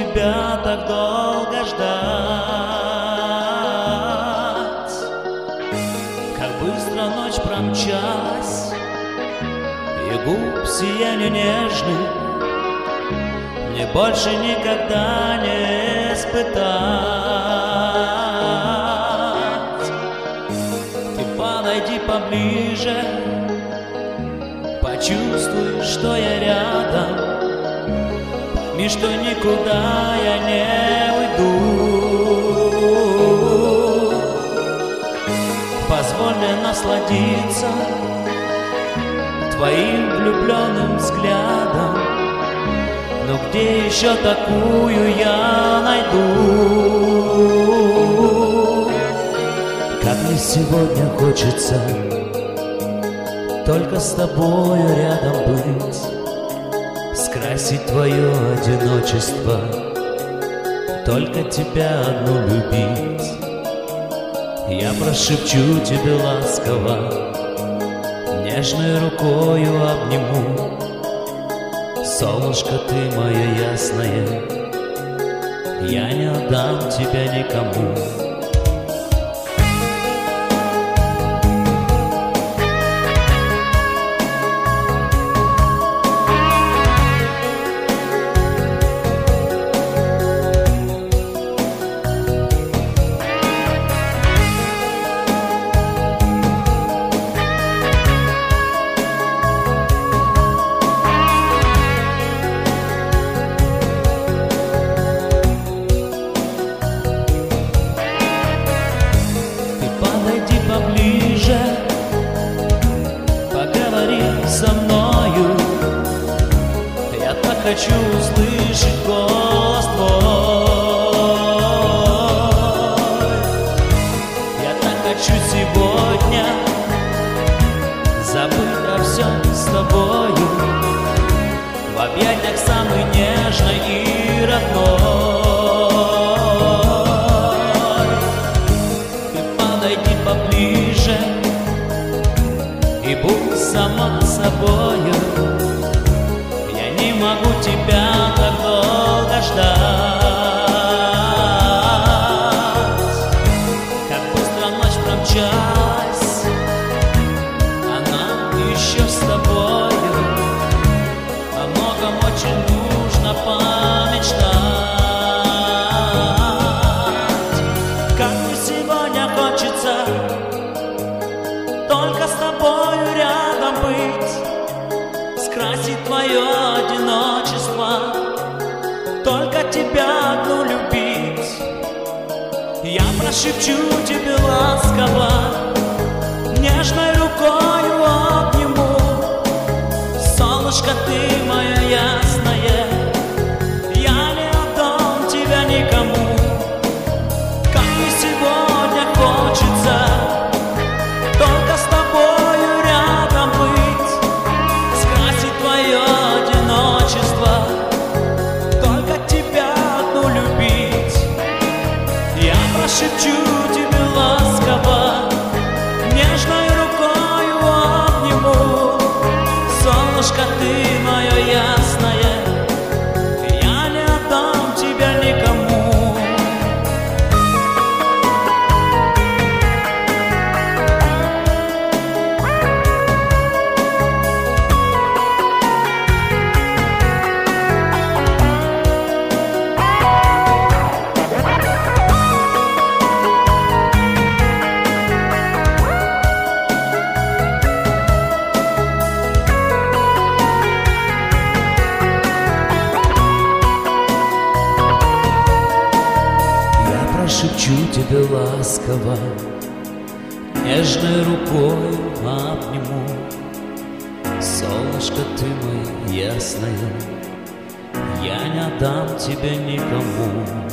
тебя так долго ждать? Как быстро ночь промчалась, и губ сияние нежных мне больше никогда не испытать. Ты подойди поближе, почувствуй, что я рядом, и что никуда я не уйду. Позволь мне насладиться твоим влюбленным взглядом, но где еще такую я найду? Как мне сегодня хочется только с тобою рядом быть, скрасить твое одиночество, только тебя одну любить. Я прошепчу тебе ласково, нежной рукою обниму. Солнышко, ты мое ясное, я не отдам тебя никому. Поближе, поговори со мною. Я так хочу услышать голос твой. Я так хочу сегодня забыть о всем с тобою, в объятиях самой нежной и родной. Поближе и будь сама собою. Я не могу тебя так долго ждать. Как быстро ночь промчалась, она еще с тобою. О многом очень нужно помечтать. Как мне сегодня хочется только с тобою рядом быть, скрасить твое одиночество, только тебя одну любить. Я прошепчу тебе ласково, нежной рукою обниму. Солнышко, ты мое ясное, я не отдам тебя никому. Как мне сегодня хочется только с тобою рядом быть, скрасить твое одиночество, только тебя одну любить. Я прошепчу тебе ласково, нежной рукою обниму. Солнышко, ты мое ясное, я не отдам тебя никому. Шепчу тебе ласково, нежной рукой обниму. Солнышко, ты мое ясное, я не отдам тебя никому.